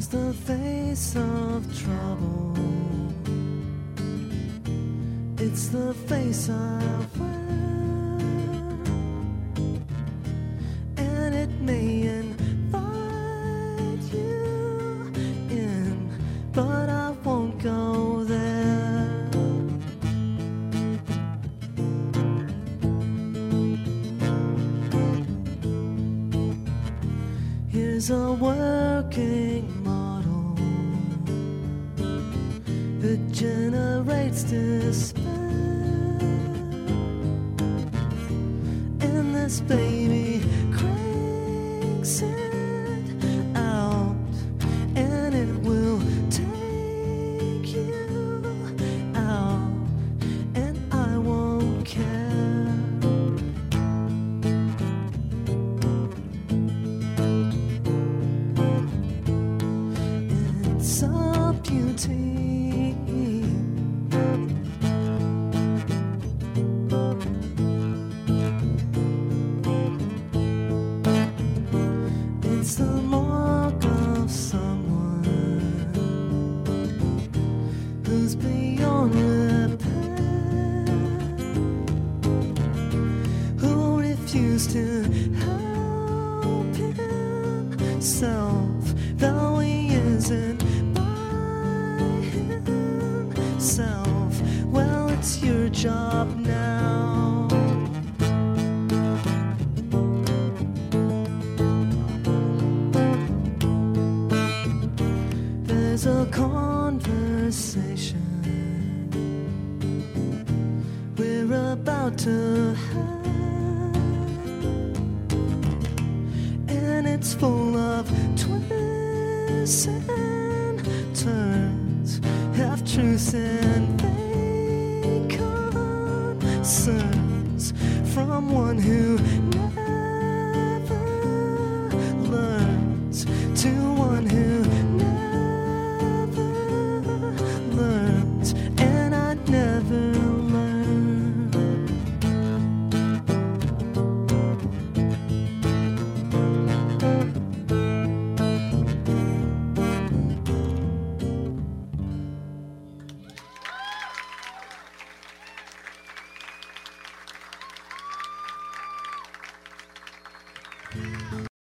There's the face of trouble. It's the face I wear, and it may invite you in, but I won't go there. Here's a working model that generates despair, and this baby cranks it out, and it will take you out, and I won't care. It's a beauty. It's the mark of someone who's beyond repair, who refused to help himself, though he isn't by himself. Well, it's your job now. There's a conversation we're about to have, and it's full of twists and turns, half truths and fake concerns from one who never